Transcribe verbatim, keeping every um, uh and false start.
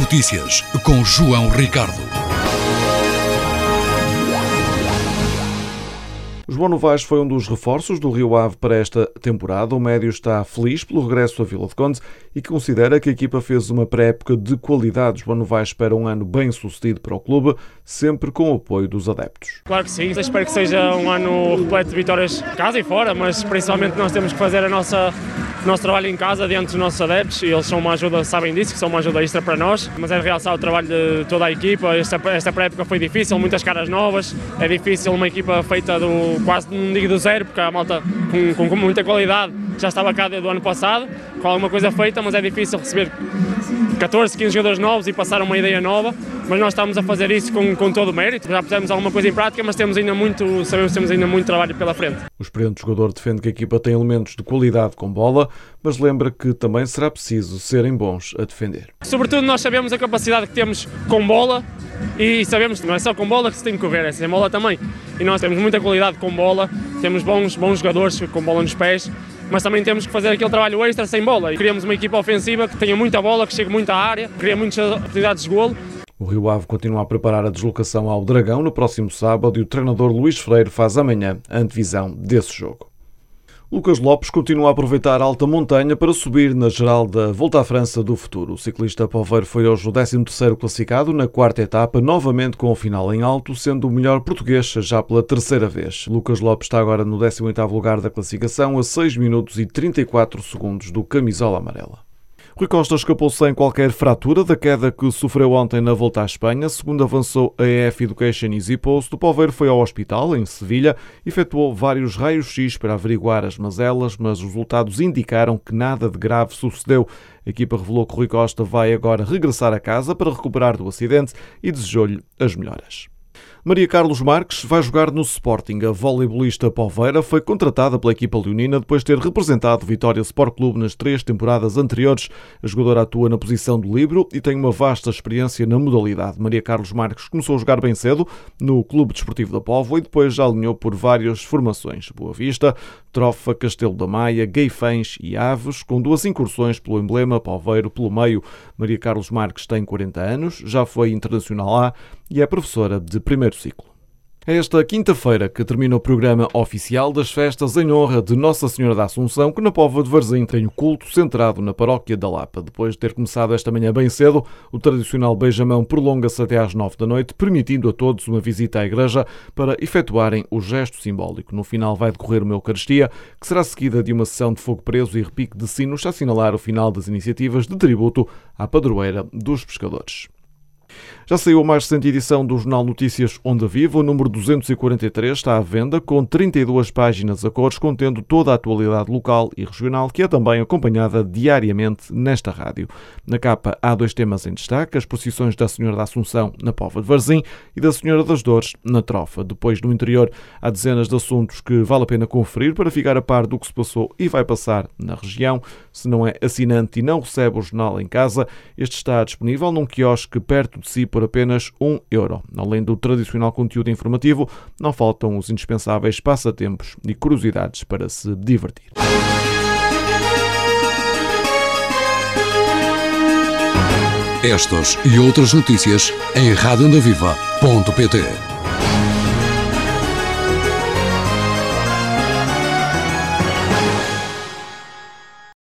Notícias com João Ricardo. João Novaes foi um dos reforços do Rio Ave para esta temporada. O médio está feliz pelo regresso a Vila de Conde e considera que a equipa fez uma pré-época de qualidade. João Novaes espera um ano bem sucedido para o clube, sempre com o apoio dos adeptos. Claro que sim, espero que seja um ano repleto de vitórias casa e fora, mas principalmente nós temos que fazer a nossa, o nosso trabalho em casa diante dos nossos adeptos e eles são uma ajuda, sabem disso, que são uma ajuda extra para nós, mas é de realçar o trabalho de toda a equipa. Esta, esta pré-época foi difícil, muitas caras novas, é difícil uma equipa feita do quase, não digo do zero, porque a malta com, com, com muita qualidade já estava cá desde o ano passado, com alguma coisa feita, mas é difícil receber catorze, quinze jogadores novos e passar uma ideia nova, mas nós estamos a fazer isso com, com todo o mérito. Já pusemos alguma coisa em prática, mas temos ainda muito, sabemos que temos ainda muito trabalho pela frente. O experiente jogador defende que a equipa tem elementos de qualidade com bola, mas lembra que também será preciso serem bons a defender. Sobretudo nós sabemos a capacidade que temos com bola e sabemos que não é só com bola que se tem que correr, é sem bola também. E nós temos muita qualidade com bola, temos bons, bons jogadores com bola nos pés, mas também temos que fazer aquele trabalho extra sem bola. E queríamos uma equipa ofensiva que tenha muita bola, que chegue muito à área, que cria muitas oportunidades de golo. O Rio Ave continua a preparar a deslocação ao Dragão no próximo sábado e o treinador Luís Freire faz amanhã a antevisão desse jogo. Lucas Lopes continua a aproveitar a alta montanha para subir na geral da Volta à França do futuro. O ciclista poveiro foi hoje o décimo terceiro classificado na quarta etapa, novamente com o final em alto, sendo o melhor português já pela terceira vez. Lucas Lopes está agora no décimo oitavo lugar da classificação, a seis minutos e trinta e quatro segundos do camisola amarela. Rui Costa escapou sem qualquer fratura da queda que sofreu ontem na Volta à Espanha. Segundo avançou a E F Education Easy Post, o poveiro foi ao hospital, em Sevilha, efetuou vários raios-x para averiguar as mazelas, mas os resultados indicaram que nada de grave sucedeu. A equipa revelou que Rui Costa vai agora regressar a casa para recuperar do acidente e desejou-lhe as melhoras. Maria Carlos Marques vai jogar no Sporting. A voleibolista poveira foi contratada pela equipa leonina depois de ter representado o Vitória Sport Clube nas três temporadas anteriores. A jogadora atua na posição de líbero e tem uma vasta experiência na modalidade. Maria Carlos Marques começou a jogar bem cedo no Clube Desportivo da Póvoa e depois já alinhou por várias formações. Boa Vista, Trofa, Castelo da Maia, Gueifães e Aves, com duas incursões pelo emblema poveiro pelo meio. Maria Carlos Marques tem quarenta anos, já foi internacional A e é professora de primeiro ciclo. É esta quinta-feira que termina o programa oficial das festas em honra de Nossa Senhora da Assunção, que na Póvoa de Varzim tem o culto centrado na paróquia da Lapa. Depois de ter começado esta manhã bem cedo, o tradicional beijamão prolonga-se até às nove da noite, permitindo a todos uma visita à igreja para efetuarem o gesto simbólico. No final vai decorrer uma Eucaristia, que será seguida de uma sessão de fogo preso e repique de sinos a assinalar o final das iniciativas de tributo à padroeira dos pescadores. Já saiu a mais recente edição do Jornal Notícias Onda Viva. O número duzentos e quarenta e três está à venda com trinta e duas páginas a cores, contendo toda a atualidade local e regional, que é também acompanhada diariamente nesta rádio. Na capa há dois temas em destaque: as procissões da Senhora da Assunção na Póvoa de Varzim e da Senhora das Dores na Trofa. Depois, no interior, há dezenas de assuntos que vale a pena conferir para ficar a par do que se passou e vai passar na região. Se não é assinante e não recebe o jornal em casa, este está disponível num quiosque perto de si por apenas um euro. Além do tradicional conteúdo informativo, não faltam os indispensáveis passatempos e curiosidades para se divertir. Estas e outras notícias em rádio onda viva ponto pt.